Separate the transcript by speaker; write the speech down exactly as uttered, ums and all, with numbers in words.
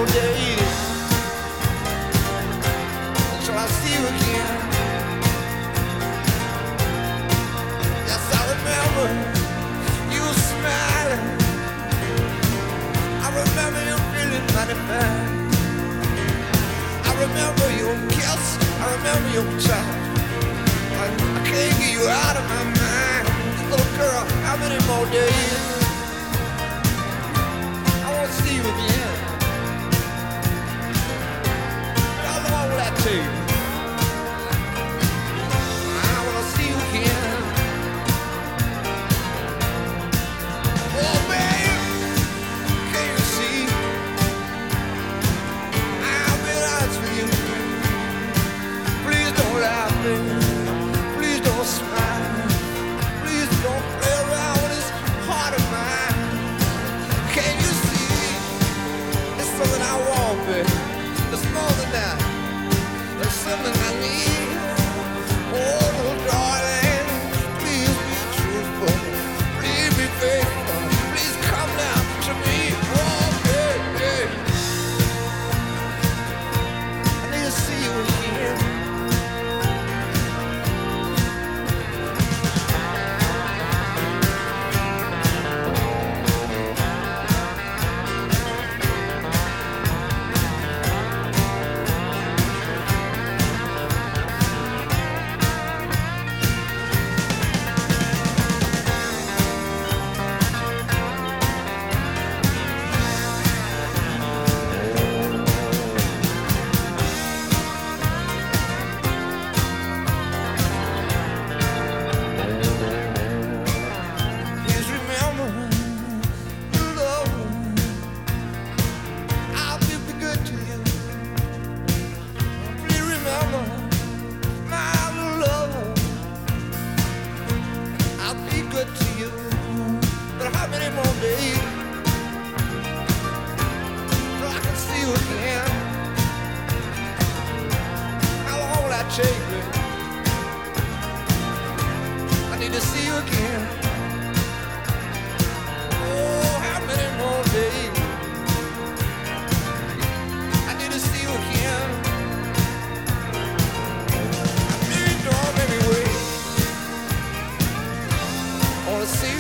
Speaker 1: more days until I see you again. Yes, I remember you smiling. I remember you feeling mighty fine. I remember your kiss. I remember your touch. I, I can't get you out of my mind. Little girl, how many more days? I want to see you again. How long will that take? I want to see you again. Oh, babe, can you see? I've been honest with you. Please don't laugh, baby. Please don't smile. Please don't play around with this heart of mine. Can you see? It's something I want, baby. It's more than that. It's something I need. Oh, little darling, please be truthful. Please be faithful. Please come down to me. Oh, baby. I need to see you again. Please remember, love, I'll be good to you. Please remember, my love, I'll be good to you. But how many more days till I can see you again? How long will that take, baby? I need to see you again. Oh, how many more days? I need to see you again. I need don't make me wait. I wanna see